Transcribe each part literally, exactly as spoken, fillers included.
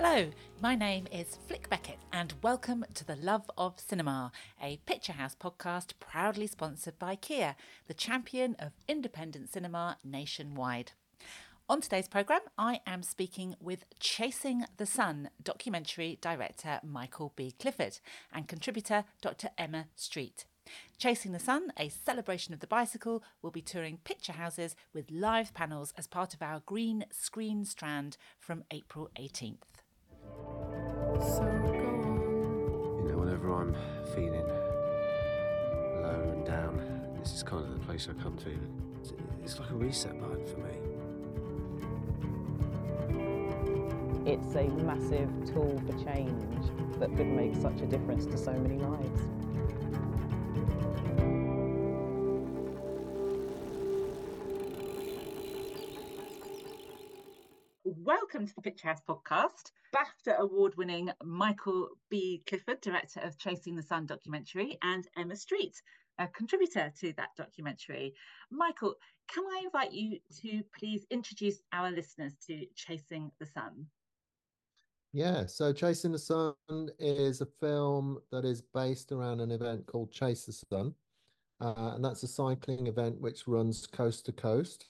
Hello, my name is Flick Beckett and welcome to The Love of Cinema, a Picture House podcast proudly sponsored by Kia, the champion of independent cinema nationwide. On today's programme, I am speaking with Chasing the Sun documentary director Michael B. Clifford and contributor Doctor Emma Street. Chasing the Sun, a celebration of the bicycle, will be touring picture houses with live panels as part of our Green Screen Strand from April eighteenth. So go on. You know, whenever I'm feeling low and down, this is kind of the place I come to. It's like a reset button for me. It's a massive tool for change that could make such a difference to so many lives. Welcome to the Picture House podcast. BAFTA award-winning Michael B. Clifford, director of Chasing the Sun documentary, and Emma Street, a contributor to that documentary. Michael, can I invite you to please introduce our listeners to Chasing the Sun? Yeah, so Chasing the Sun is a film that is based around an event called Chase the Sun, uh, and that's a cycling event which runs coast to coast.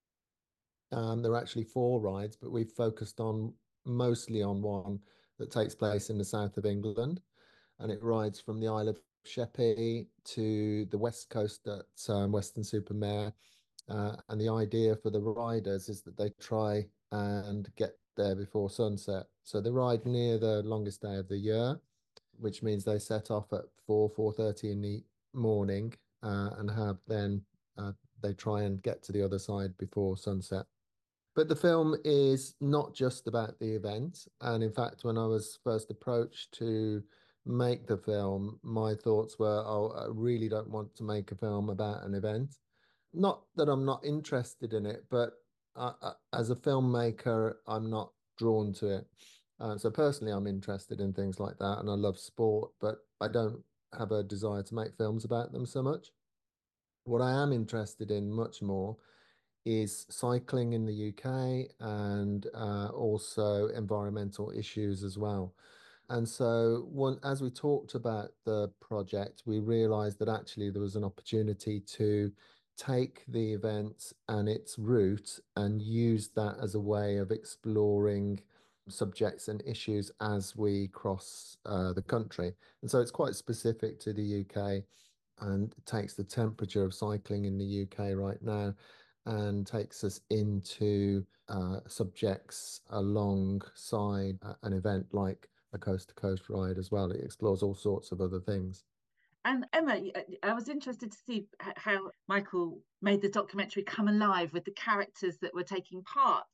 Um, there are actually four rides, but we've focused on mostly on one that takes place in the south of England, and it rides from the Isle of Sheppey to the west coast at um, Weston-super-Mare. Uh, and the idea for the riders is that they try and get there before sunset. So they ride near the longest day of the year, which means they set off at four, four thirty in the morning uh, and have then uh, they try and get to the other side before sunset. But the film is not just about the event. And in fact, when I was first approached to make the film, my thoughts were, oh, I really don't want to make a film about an event. Not that I'm not interested in it, but uh, uh, as a filmmaker, I'm not drawn to it. Uh, so personally, I'm interested in things like that, and I love sport, but I don't have a desire to make films about them so much. What I am interested in much more is cycling in the U K and uh, also environmental issues as well. And so one, as we talked about the project, we realized that actually there was an opportunity to take the event and its route and use that as a way of exploring subjects and issues as we cross uh, the country. And so it's quite specific to the U K and takes the temperature of cycling in the U K right now and takes us into uh, subjects alongside uh, an event like a coast-to-coast ride as well. It explores all sorts of other things. And Emma, I was interested to see how Michael made the documentary come alive with the characters that were taking part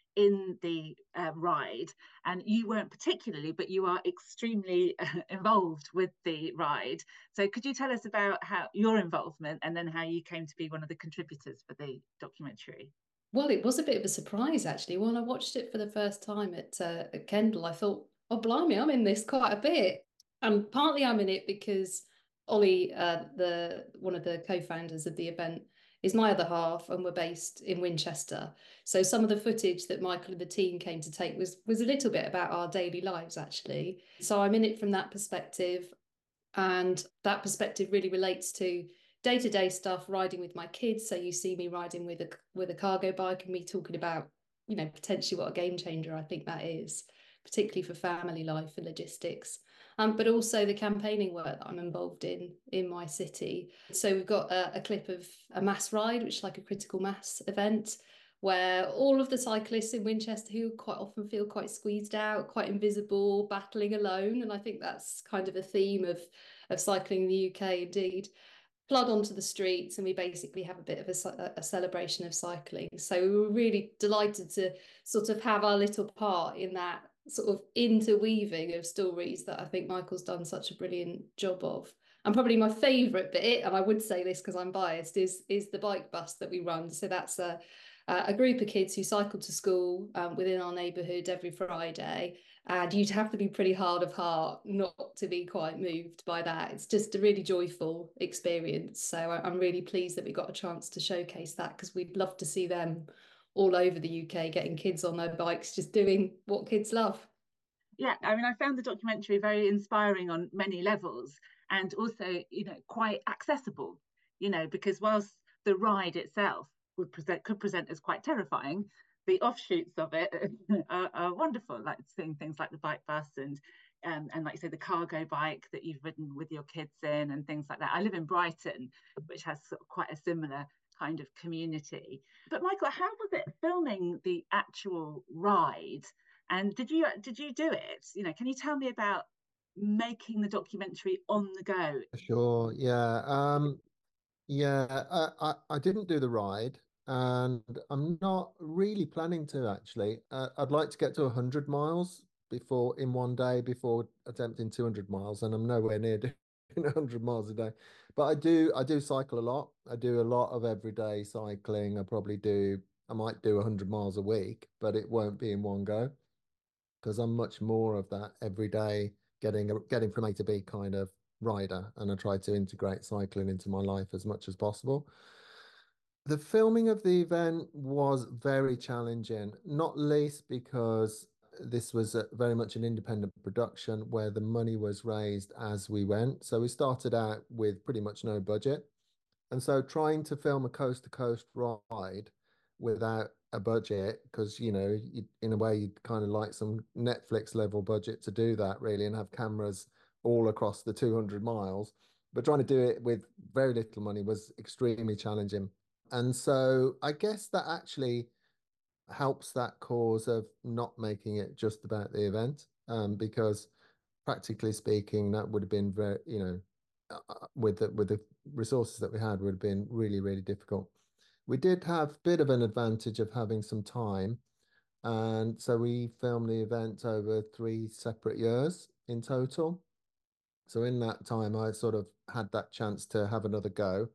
in the uh, ride. And you weren't particularly, but you are extremely uh, involved with the ride. So could you tell us about how your involvement and then how you came to be one of the contributors for the documentary? Well, it was a bit of a surprise, actually. When I watched it for the first time at, uh, at Kendal, I thought, oh, blimey, I'm in this quite a bit. And partly I'm in it because Ollie, uh, the one of the co-founders of the event, is my other half, and we're based in Winchester. So some of the footage that Michael and the team came to take was was a little bit about our daily lives, actually. So I'm in it from that perspective, and that perspective really relates to day-to-day stuff, riding with my kids. So you see me riding with a with a cargo bike and me talking about, you know, potentially what a game changer I think that is, particularly for family life and logistics. Um, but also the campaigning work that I'm involved in in my city. So we've got a, a clip of a mass ride, which is like a critical mass event, where all of the cyclists in Winchester who quite often feel quite squeezed out, quite invisible, battling alone. And I think that's kind of a theme of, of cycling in the U K indeed. Flood onto the streets, and we basically have a bit of a, a celebration of cycling. So we were really delighted to sort of have our little part in that sort of interweaving of stories that I think Michael's done such a brilliant job of. And probably my favourite bit, and I would say this because I'm biased, is is the bike bus that we run. So that's a a group of kids who cycle to school um, within our neighbourhood every Friday. And you'd have to be pretty hard of heart not to be quite moved by that. It's just a really joyful experience. So I'm really pleased that we got a chance to showcase that, because we'd love to see them all over the U K getting kids on their bikes, just doing what kids love. Yeah, I mean, I found the documentary very inspiring on many levels, and also, you know, quite accessible, you know, because whilst the ride itself would present could present as quite terrifying, the offshoots of it are, are wonderful, like seeing things like the bike bus and um, and like you say, the cargo bike that you've ridden with your kids in and things like that. I live in Brighton, which has sort of quite a similar kind of community. But Michael, how was it filming the actual ride? And did you did you do it? You know, can you tell me about making the documentary on the go? Sure, yeah. Um, yeah, I, I, I didn't do the ride, and I'm not really planning to actually. Uh, I'd like to get to one hundred miles before in one day before attempting two hundred miles, and I'm nowhere near doing one hundred miles a day. But I do I do cycle a lot. I do a lot of everyday cycling. I probably do I might do one hundred miles a week, but it won't be in one go because I'm much more of that everyday getting getting from A to B kind of rider, and I try to integrate cycling into my life as much as possible. The filming of the event was very challenging, not least because this was a, very much an independent production where the money was raised as we went. So we started out with pretty much no budget. And so trying to film a coast to coast ride without a budget, because, you know, you, in a way, you'd kind of like some Netflix level budget to do that, really, and have cameras all across the two hundred miles. But trying to do it with very little money was extremely challenging. And so I guess that actually helps that cause of not making it just about the event, um, because practically speaking, that would have been very, you know, uh, with the with the resources that we had would have been really, really difficult. We did have a bit of an advantage of having some time, and so we filmed the event over three separate years in total. So in that time, I sort of had that chance to have another go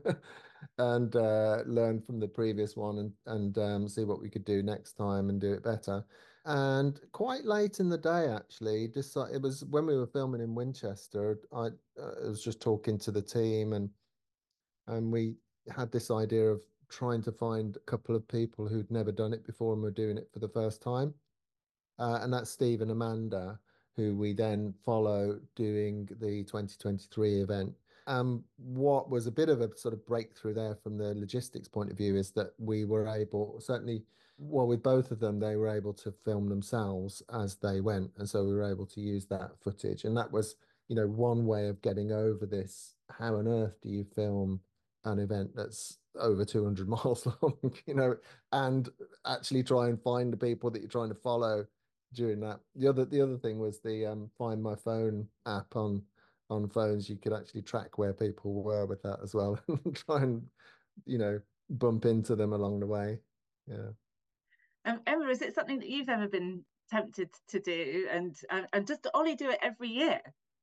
and uh, learn from the previous one and and um, see what we could do next time and do it better. And quite late in the day, actually, just like it was when we were filming in Winchester, I, uh, I was just talking to the team, and and we had this idea of trying to find a couple of people who'd never done it before and were doing it for the first time. Uh, and that's Steve and Amanda, who we then follow doing the twenty twenty-three event. Um, what was a bit of a sort of breakthrough there from the logistics point of view is that we were able, certainly, well, with both of them, they were able to film themselves as they went. And so we were able to use that footage. And that was, you know, one way of getting over this. How on earth do you film an event that's over two hundred miles long, you know, and actually try and find the people that you're trying to follow during that. The other the other thing was the um, Find My Phone app on on phones. You could actually track where people were with that as well and try and, you know, bump into them along the way. Yeah. Um, Emma, is it something that you've ever been tempted to do? And uh, and does Ollie do it every year?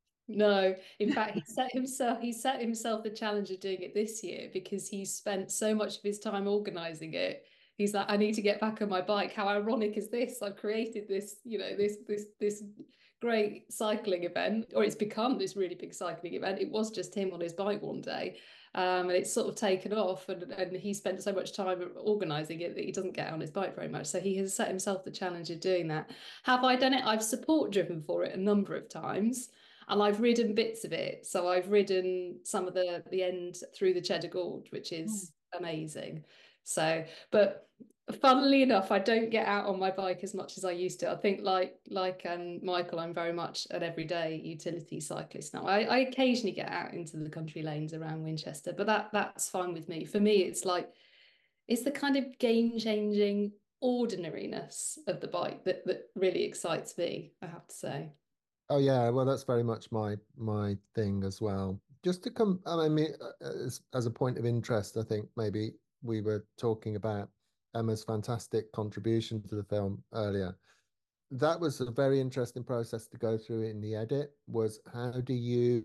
No, in fact, he set himself he set himself the challenge of doing it this year because he spent so much of his time organizing it. He's like, I need to get back on my bike. How ironic is this? I've created this, you know, this this this great cycling event, or it's become this really big cycling event. It was just him on his bike one day. Um, and it's sort of taken off, and, and he spent so much time organizing it that he doesn't get on his bike very much. So he has set himself the challenge of doing that. Have I done it? I've support driven for it a number of times. And I've ridden bits of it. So I've ridden some of the the end through the Cheddar Gorge, which is mm. amazing. So, but funnily enough, I don't get out on my bike as much as I used to. I think like like um, Michael, I'm very much an everyday utility cyclist now. I, I occasionally get out into the country lanes around Winchester, but that that's fine with me. For me, it's like, it's the kind of game-changing ordinariness of the bike that, that really excites me, I have to say. Oh yeah, well that's very much my my thing as well. Just to come, I mean, as as a point of interest, I think maybe we were talking about Emma's fantastic contribution to the film earlier. That was a very interesting process to go through in the edit. Was how do you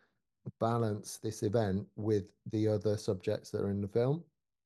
balance this event with the other subjects that are in the film?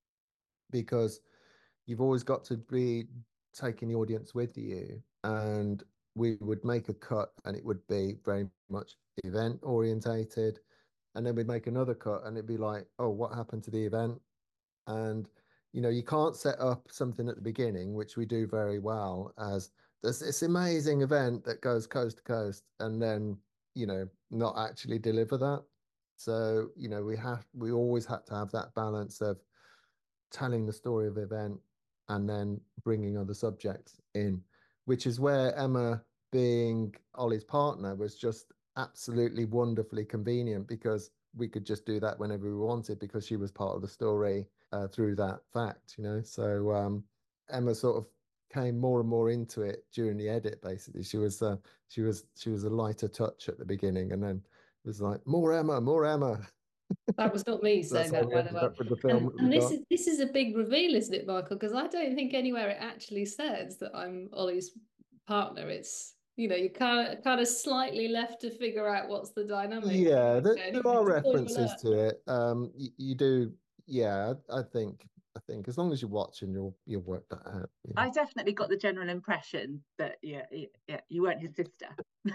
Because you've always got to be taking the audience with you, and we would make a cut and it would be very much event orientated, and then we'd make another cut and it'd be like, oh, what happened to the event? And you know, you can't set up something at the beginning, which we do very well, as there's this amazing event that goes coast to coast, and then, you know, not actually deliver that. So, you know, we have, we always had to have that balance of telling the story of the event and then bringing other subjects in, which is where Emma, being Ollie's partner, was just absolutely wonderfully convenient, because we could just do that whenever we wanted, because she was part of the story uh, through that fact, you know. So um, Emma sort of came more and more into it during the edit. Basically, she was uh, she was she was a lighter touch at the beginning, and then it was like, more Emma, more Emma. That was not me So that's saying how that, we by the ended way. up with the film And, that we and this got. is this is a big reveal, isn't it, Michael? Because I don't think anywhere it actually says that I'm Ollie's partner. It's, you know, you kind of kind of slightly left to figure out what's the dynamic. Yeah, there, Okay. there are Spoiler references alert. to it. Um, you, you do, yeah. I, I think, I think as long as you're watching, you'll you'll work that out. You know? I definitely got the general impression that yeah, yeah, you weren't his sister.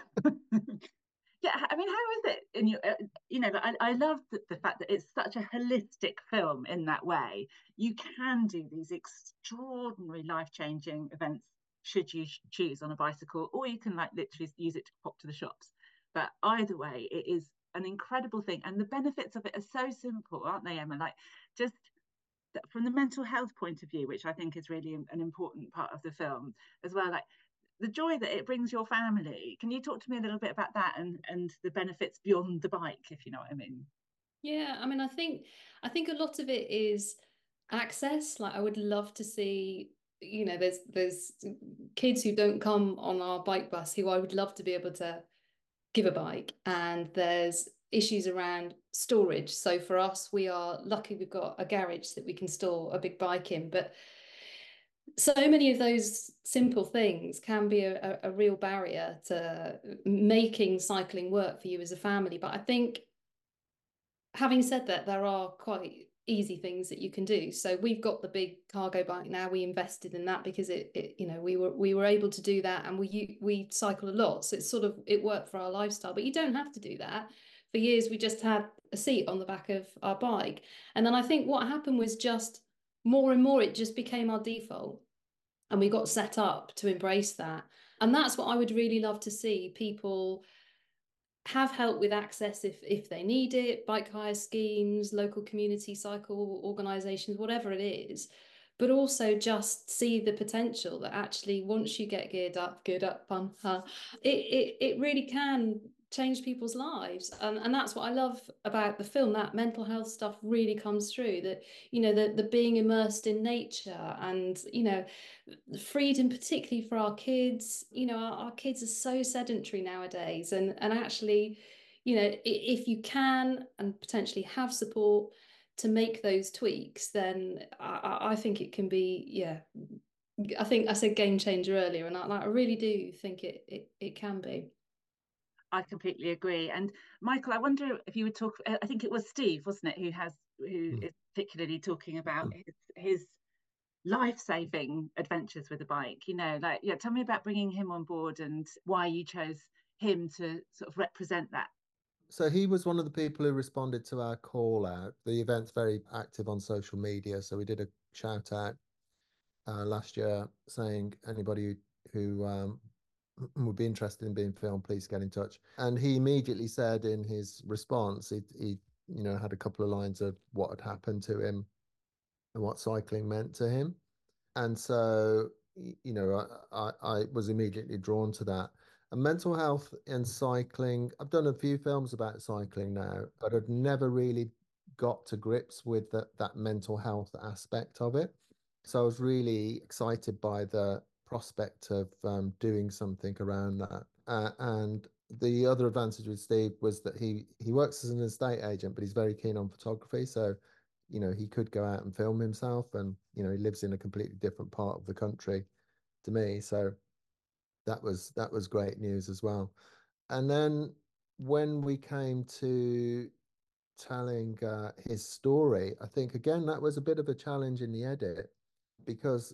Yeah, I mean, how is it in your, uh, you know, I, I love the, the fact that it's such a holistic film in that way. You can do these extraordinary life-changing events should you choose on a bicycle, or you can like literally use it to pop to the shops. But either way, it is an incredible thing. And the benefits of it are so simple, aren't they, Emma? Like, just from the mental health point of view, which I think is really an important part of the film as well, like the joy that it brings your family. Can you talk to me a little bit about that, and and the benefits beyond the bike, if you know what I mean? Yeah, I mean, I think I think a lot of it is access. Like, I would love to see, you know, there's there's kids who don't come on our bike bus who I would love to be able to give a bike, and there's issues around storage. So for us, we are lucky we've got a garage that we can store a big bike in, but so many of those simple things can be a, a, real barrier to making cycling work for you as a family. But I think, having said that, there are quite easy things that you can do. So we've got the big cargo bike now. We invested in that because it, it you know, we were we were able to do that, and we we cycle a lot. So it's sort of, it worked for our lifestyle. But you don't have to do that. For years, we just had a seat on the back of our bike, and then I think what happened was just more and more it just became our default. And we got set up to embrace that. And that's what I would really love to see. People have help with access if, if they need it, bike hire schemes, local community cycle organisations, whatever it is. But also just see the potential that actually, once you get geared up, geared up, pun, huh, it, it, it really can change people's lives. And, and that's what I love about the film. That mental health stuff really comes through, that, you know, the, the being immersed in nature, and, you know, the freedom, particularly for our kids. You know, our, our kids are so sedentary nowadays, and and actually, you know, if you can and potentially have support to make those tweaks, then I, I think it can be, yeah, I think I said game changer earlier, and I, I really do think it, it it can be. I completely agree. And Michael, I wonder if you would talk, I think it was Steve, wasn't it, who has who mm. is particularly talking about his, his life-saving adventures with a bike, you know, like, yeah, tell me about bringing him on board and why you chose him to sort of represent that. So he was one of the people who responded to our call out. The event's very active on social media, so we did a shout out uh, last year saying anybody who, who um, would be interested in being filmed, please get in touch. And he immediately said in his response, he, he you know, had a couple of lines of what had happened to him and what cycling meant to him. And so, you know, I, I, I was immediately drawn to that. And mental health and cycling, I've done a few films about cycling now, but I've never really got to grips with that, that mental health aspect of it. So I was really excited by the prospect of um, doing something around that. Uh, and the other advantage with Steve was that he, he works as an estate agent, but he's very keen on photography. So, you know, he could go out and film himself, and, you know, he lives in a completely different part of the country to me. So that was, that was great news as well. And then when we came to telling uh, his story, I think, again, that was a bit of a challenge in the edit, because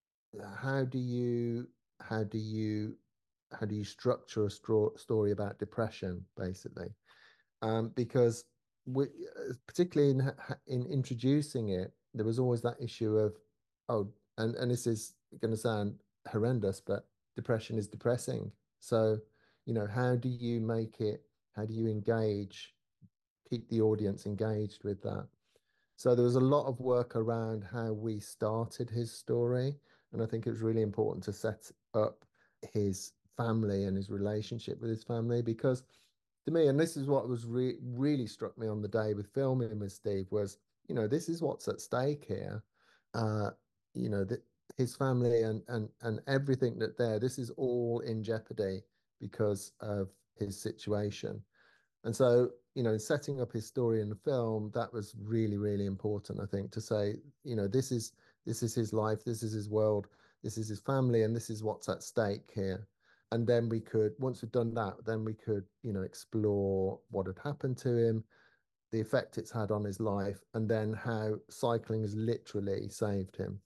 how do you, how do you, how do you structure a straw, story about depression, basically? Um, because we, particularly in in introducing it, there was always that issue of, oh, and, and this is going to sound horrendous, but depression is depressing. So, you know, how do you make it, how do you engage, keep the audience engaged with that? So there was a lot of work around how we started his story. And I think it was really important to set up his family and his relationship with his family, because to me, and this is what was re really struck me on the day with filming with Steve, was, you know, this is what's at stake here. Uh, you know, that his family and, and, and everything that there, this is all in jeopardy because of his situation. And so, you know, setting up his story in the film, that was really, really important, I think, to say, you know, this is this is his life, this is his world, this is his family, and this is what's at stake here. And then we could, once we've done that, then we could, you know, explore what had happened to him, the effect it's had on his life, and then how cycling has literally saved him.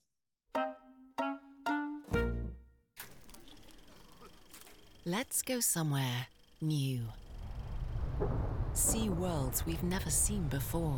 Let's go somewhere new. See worlds we've never seen before,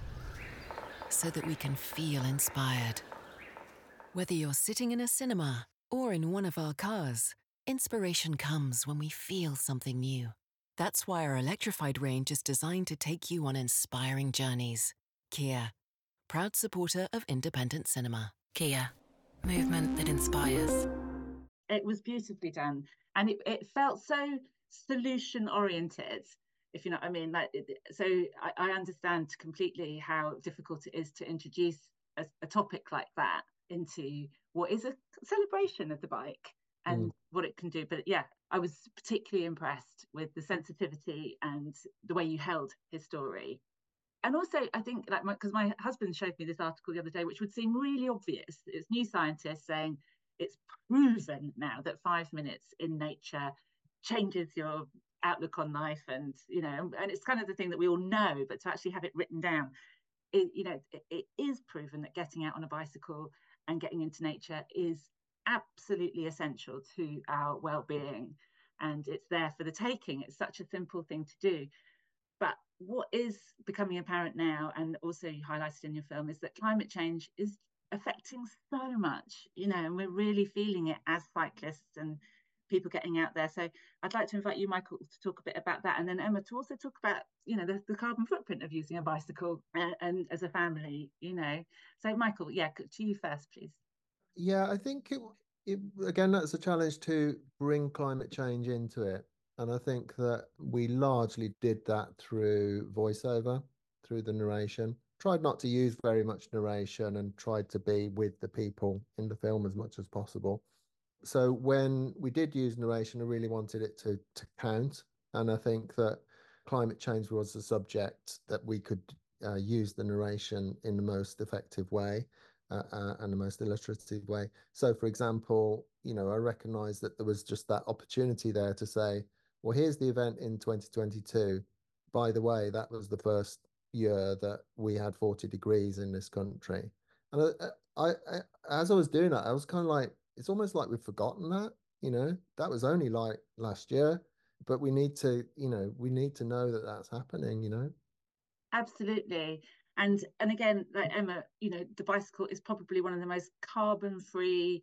so that we can feel inspired. Whether you're sitting in a cinema or in one of our cars, inspiration comes when we feel something new. That's why our electrified range is designed to take you on inspiring journeys. Kia, proud supporter of independent cinema. Kia, movement that inspires. It was beautifully done, and it, it felt so solution oriented, if you know what I mean. Like, so I, I understand completely how difficult it is to introduce a, a topic like that into what is a celebration of the bike and mm. what it can do. But yeah, I was particularly impressed with the sensitivity and the way you held his story. And also, I think, like, because my, my husband showed me this article the other day, which would seem really obvious. It's New Scientist saying it's proven now that five minutes in nature changes your outlook on life, and you know, and it's kind of the thing that we all know, but to actually have it written down, it, you know, it, it is proven that getting out on a bicycle and getting into nature is absolutely essential to our well-being, and it's there for the taking. It's such a simple thing to do. But what is becoming apparent now, and also you highlighted in your film, is that climate change is affecting so much, you know, and we're really feeling it as cyclists and people getting out there. So I'd like to invite you, Michael, to talk a bit about that, and then Emma to also talk about, you know, the, the carbon footprint of using a bicycle and, and as a family, you know. So Michael, yeah, to you first, please. Yeah, I think it, it again, that's a challenge to bring climate change into it. And I think that we largely did that through voiceover, through the narration. Tried not to use very much narration and tried to be with the people in the film as much as possible. So when we did use narration, I really wanted it to, to count. And I think that climate change was a subject that we could uh, use the narration in the most effective way uh, uh, and the most illustrative way. So, for example, you know, I recognized that there was just that opportunity there to say, well, here's the event in twenty twenty-two. By the way, that was the first year that we had forty degrees in this country. And I, I, I as I was doing that, I was kind of like, it's almost like we've forgotten that, you know, that was only like last year, but we need to, you know, we need to know that that's happening, you know. Absolutely. And and again, like Emma, you know, the bicycle is probably one of the most carbon-free,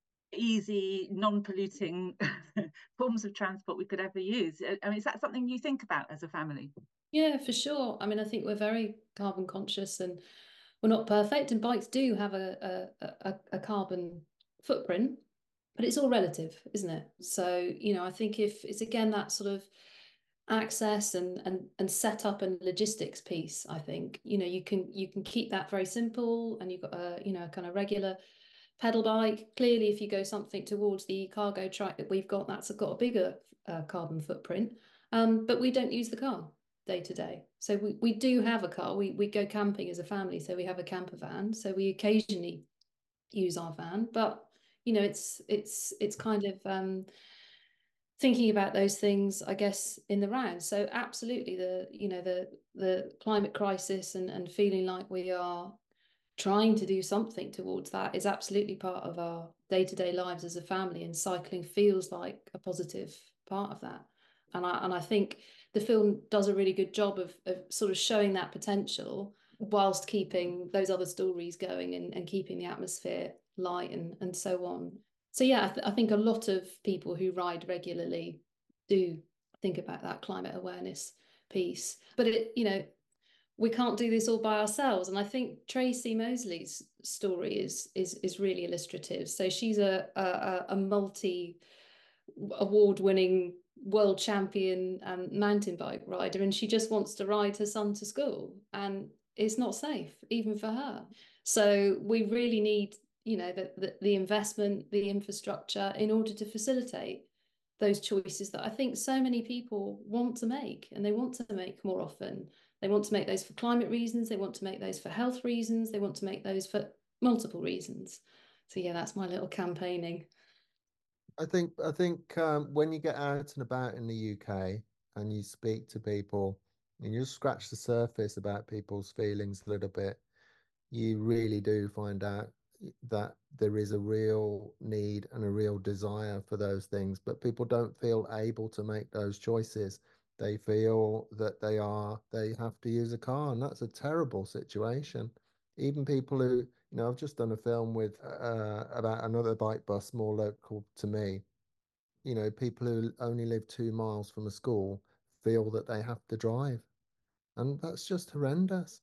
easy, non-polluting forms of transport we could ever use. I mean, is that something you think about as a family? Yeah, for sure. I mean, I think we're very carbon conscious and we're not perfect, and bikes do have a a, a, a carbon footprint, but it's all relative, isn't it? So, you know, I think if it's again that sort of access and and and setup and logistics piece, I think, you know, you can you can keep that very simple, and you've got a, you know, a kind of regular pedal bike. Clearly, if you go something towards the cargo track that we've got, that's got a bigger uh, carbon footprint. Um, but we don't use the car day to day. So we, we do have a car. We we go camping as a family, so we have a camper van. So we occasionally use our van, but you know, it's it's it's kind of um, thinking about those things, I guess, in the round. So absolutely, the you know the the climate crisis and and feeling like we are trying to do something towards that is absolutely part of our day-to-day lives as a family, and cycling feels like a positive part of that. And I and I think the film does a really good job of, of sort of showing that potential, whilst keeping those other stories going and, and keeping the atmosphere light and, and so on. So yeah, I, th- I think a lot of people who ride regularly do think about that climate awareness piece. But it, you know, we can't do this all by ourselves. And I think Tracy Mosley's story is is is really illustrative. So she's a a, a multi award winning world champion um, mountain bike rider, and she just wants to ride her son to school, and it's not safe even for her. So we really need, you know, the, the, the investment, the infrastructure in order to facilitate those choices that I think so many people want to make, and they want to make more often. They want to make those for climate reasons, they want to make those for health reasons, they want to make those for multiple reasons. So yeah, that's my little campaigning. I think I think um, when you get out and about in the U K and you speak to people and you just scratch the surface about people's feelings a little bit, you really do find out that there is a real need and a real desire for those things, but people don't feel able to make those choices. They feel that they are they have to use a car, and that's a terrible situation. Even people who, you know, I've just done a film with uh, about another bike bus more local to me. You know, people who only live two miles from a school feel that they have to drive, and that's just horrendous.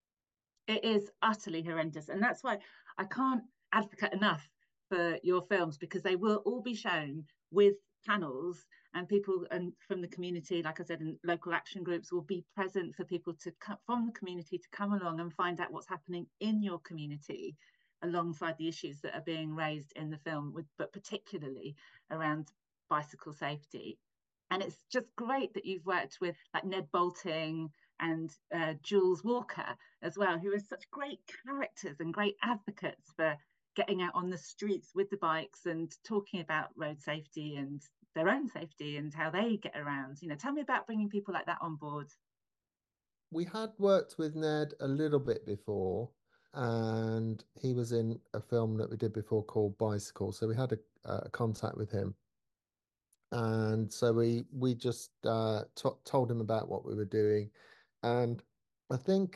It is utterly horrendous. And that's why I can't advocate enough for your films, because they will all be shown with panels, and people and from the community, like I said, in local action groups will be present for people to come from the community to come along and find out what's happening in your community alongside the issues that are being raised in the film, with but particularly around bicycle safety. And it's just great that you've worked with like Ned Boulting and uh, Jules Walker as well, who are such great characters and great advocates for getting out on the streets with the bikes and talking about road safety and their own safety and how they get around. You know, tell me about bringing people like that on board. We had worked with Ned a little bit before, and he was in a film that we did before called Bicycle, so we had a, a contact with him. And so we we just uh, told him about what we were doing, and I think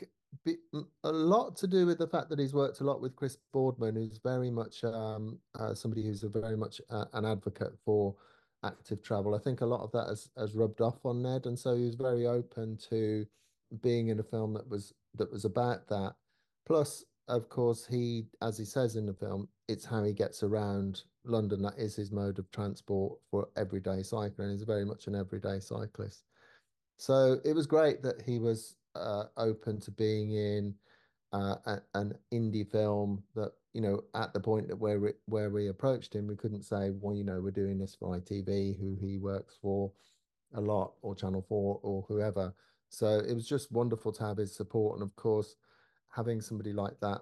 a lot to do with the fact that he's worked a lot with Chris Boardman, who's very much um, uh, somebody who's a very much uh, an advocate for active travel. I think a lot of that has, has rubbed off on Ned, and so he was very open to being in a film that was that was about that. Plus, of course, he, as he says in the film, it's how he gets around London. That is his mode of transport for everyday cycling. He's very much an everyday cyclist. So it was great that he was uh, open to being in uh, a, an indie film that, you know, at the point that where we, where we approached him, we couldn't say, well, you know, we're doing this for I T V, who he works for a lot, or Channel four, or whoever. So it was just wonderful to have his support. And of course, having somebody like that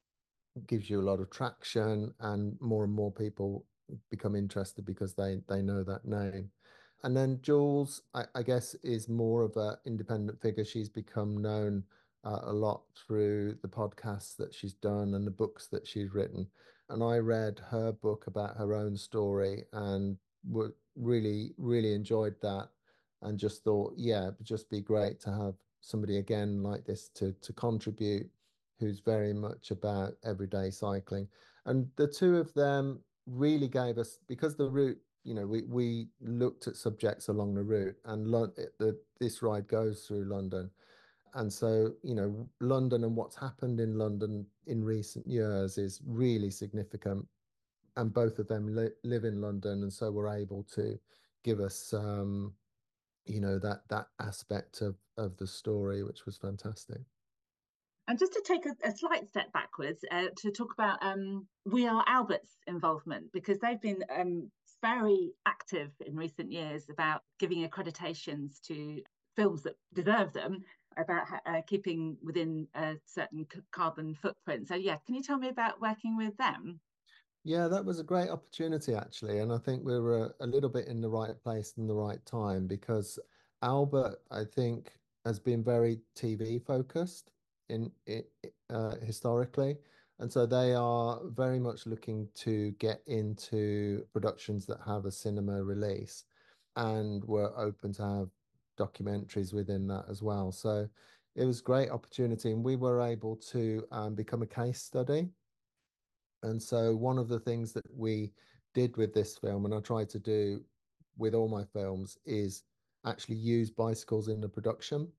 gives you a lot of traction, and more and more people become interested because they they know that name. And then Jules, I, I guess, is more of an independent figure. She's become known uh, a lot through the podcasts that she's done and the books that she's written. And I read her book about her own story and w- really, really enjoyed that, and just thought, yeah, it'd just be great to have somebody again like this to to contribute, who's very much about everyday cycling. And the two of them really gave us, because the route, you know, we, we looked at subjects along the route, and Lo- the, this ride goes through London. And so, you know, London and what's happened in London in recent years is really significant. And both of them li live in London, and so we're able to give us, um, you know, that that aspect of of the story, which was fantastic. And just to take a, a slight step backwards uh, to talk about um, We Are Albert's involvement, because they've been um, very active in recent years about giving accreditations to films that deserve them, about uh, keeping within a certain carbon footprint. So yeah, can you tell me about working with them? Yeah, that was a great opportunity, actually. And I think we were a, a little bit in the right place in the right time, because Albert, I think, has been very T V focused in it uh, historically. And so they are very much looking to get into productions that have a cinema release, and we're open to have documentaries within that as well. So it was a great opportunity, and we were able to um, become a case study. And so one of the things that we did with this film, and I try to do with all my films, is actually use bicycles in the production.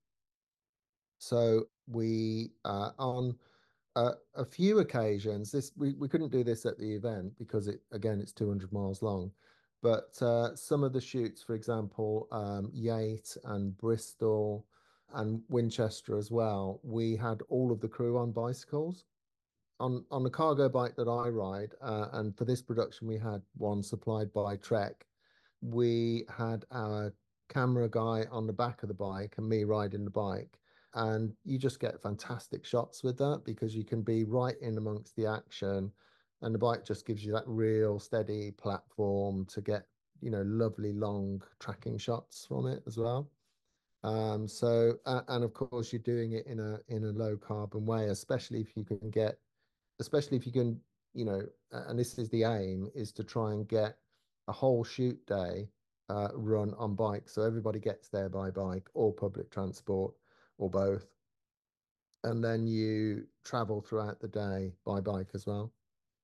So we uh, on uh, a few occasions, this we, we couldn't do this at the event because it again it's two hundred miles long, but uh, some of the shoots, for example, um, Yate and Bristol and Winchester as well, we had all of the crew on bicycles. On on the cargo bike that I ride, uh, and for this production we had one supplied by Trek. We had our camera guy on the back of the bike and me riding the bike, and you just get fantastic shots with that because you can be right in amongst the action, and the bike just gives you that real steady platform to get, you know, lovely long tracking shots from it as well. Um, so uh, and of course you're doing it in a in a low carbon way, especially if you can get especially if you can, you know, and this is the aim, is to try and get a whole shoot day uh, run on bike. So everybody gets there by bike or public transport or both. And then you travel throughout the day by bike as well.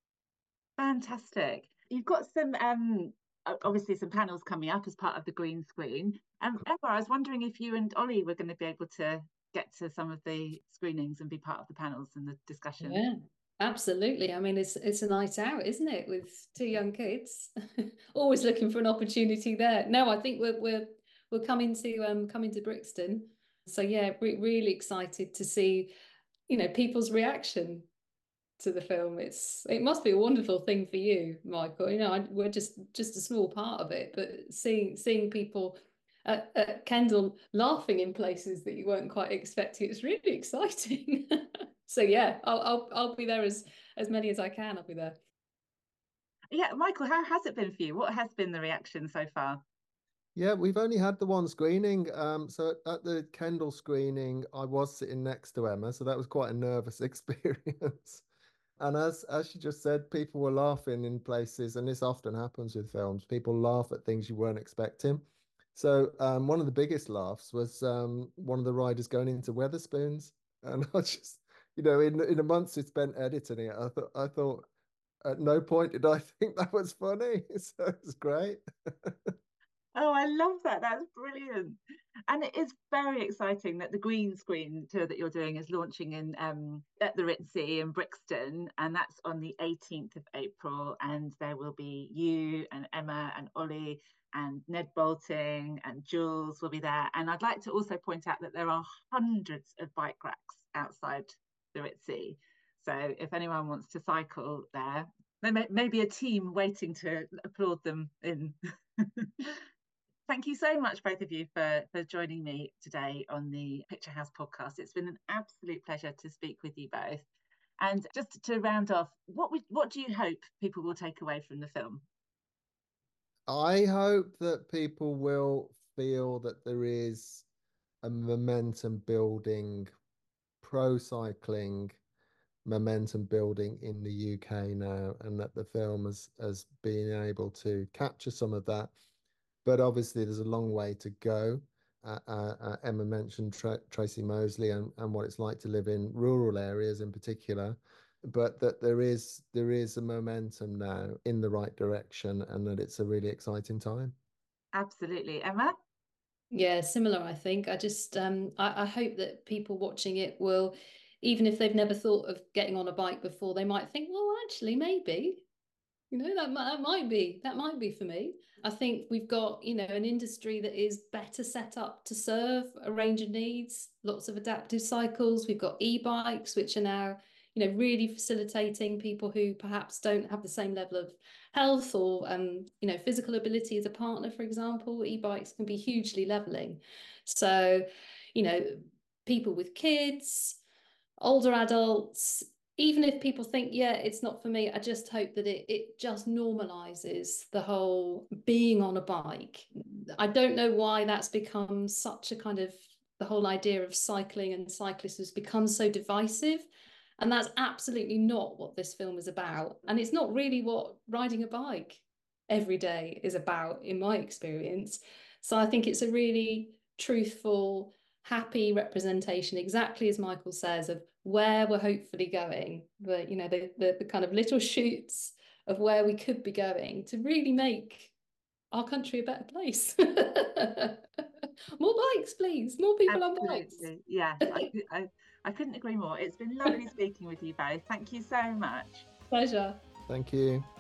Fantastic. You've got some, um, obviously some panels coming up as part of the green screen. Um, Emma, I was wondering if you and Ollie were going to be able to get to some of the screenings and be part of the panels and the discussion. Yeah. Absolutely. I mean, it's it's a night out, isn't it, with two young kids? Always looking for an opportunity there. No, I think we're we're we're coming to um coming to Brixton. So yeah, re really excited to see, you know, people's reaction to the film. It's it must be a wonderful thing for you, Michael. You know, I, we're just just a small part of it, but seeing seeing people at, at Kendal laughing in places that you weren't quite expecting, it's really exciting. So yeah, I'll I'll I'll be there as as many as I can. I'll be there. Yeah, Michael, how has it been for you? What has been the reaction so far? Yeah, we've only had the one screening. Um, so at the Kendal screening, I was sitting next to Emma, so that was quite a nervous experience. And as as she just said, people were laughing in places, and this often happens with films. People laugh at things you weren't expecting. So um, one of the biggest laughs was um, one of the riders going into Wetherspoons, and I just, you know, in in a month since spent editing it, I thought I thought at no point did I think that was funny. So it was great. Oh, I love that. That's brilliant. And it is very exciting that the green screen tour that you're doing is launching in um, at the Ritzy in Brixton, and that's on the eighteenth of April. And there will be you and Emma and Ollie and Ned Boulting and Jules will be there. And I'd like to also point out that there are hundreds of bike racks outside the Ritzy. So if anyone wants to cycle there, there may, may be a team waiting to applaud them in. Thank you so much, both of you, for, for joining me today on the Picture House podcast. It's been an absolute pleasure to speak with you both. And just to round off, what would, what do you hope people will take away from the film? I hope that people will feel that there is a momentum building, pro cycling momentum building in the U K now, and that the film has, has been able to capture some of that. But obviously, there's a long way to go. Uh, uh, uh, Emma mentioned Tra Tracy Moseley and, and what it's like to live in rural areas in particular, but that there is there is a momentum now in the right direction, and that it's a really exciting time. Absolutely. Emma? Yeah, similar, I think. I just um I, I hope that people watching it will, even if they've never thought of getting on a bike before, they might think, well, actually, maybe. You know, that, that might be, that might be for me. I think we've got, you know, an industry that is better set up to serve a range of needs, lots of adaptive cycles. We've got e-bikes, which are now, you know, really facilitating people who perhaps don't have the same level of health or, um, you know, physical ability as a partner, for example. E-bikes can be hugely leveling. So, you know, people with kids, older adults, even if people think, yeah, it's not for me, I just hope that it, it just normalizes the whole being on a bike. I don't know why that's become such a kind of, the whole idea of cycling and cyclists has become so divisive. And that's absolutely not what this film is about. And it's not really what riding a bike every day is about, in my experience. So I think it's a really truthful, happy representation, exactly as Michael says, of where we're hopefully going, the, you know, the, the, the kind of little shoots of where we could be going to really make our country a better place. More bikes, please. More people Absolutely. on bikes. Yes, I, I, I couldn't agree more. It's been lovely speaking with you both. Thank you so much. Pleasure. Thank you.